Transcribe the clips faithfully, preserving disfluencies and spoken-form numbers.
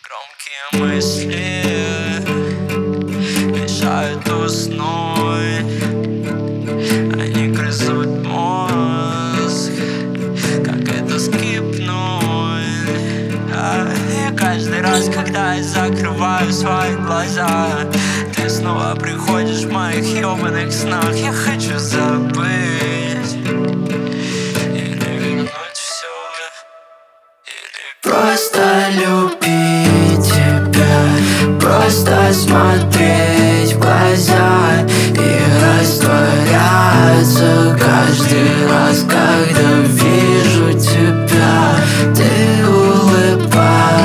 Громкие мысли мешают уснуть. Они грызут мозг, как это скипнуть. а И каждый раз, когда я закрываю свои глаза, ты снова приходишь в моих ёбаных снах. Я хочу забыть или вернуть все, или просто любить тебя, просто смотреть в глаза и растворяться каждый раз, когда вижу тебя. Ты улыбаешься,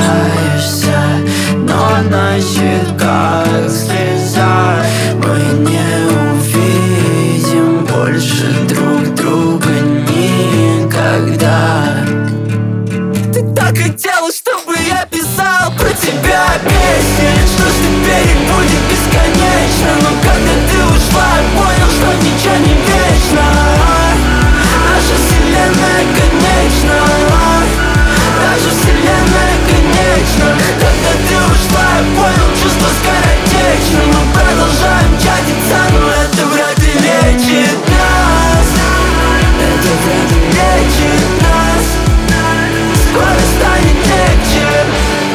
но на щеках слеза. Мы не увидим больше друг друга никогда. Ты так хотела, чтобы я писал про тебя песни, что ж теперь их будет бесконечно. Но когда ты ушла, я понял, что ничего не вечно. Наша вселенная конечна, наша вселенная конечна. Когда ты ушла, я понял, чувство скоротечно. Мы продолжаем чатиться, но это вряд ли лечит нас. Это вряд ли лечит нас. Скоро станет легче.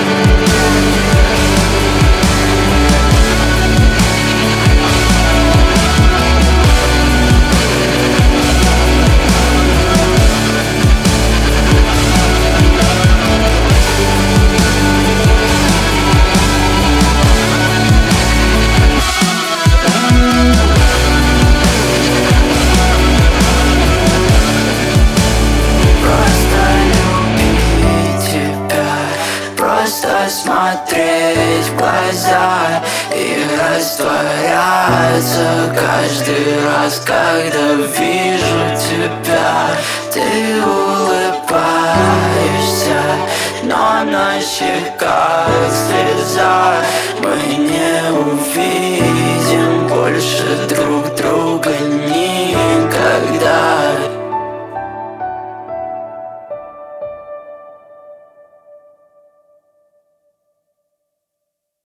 Просто смотреть в глаза и растворяться каждый раз, когда вижу тебя. Ты улыбаешься, но на щеках слеза. Мы не увидим больше друг друга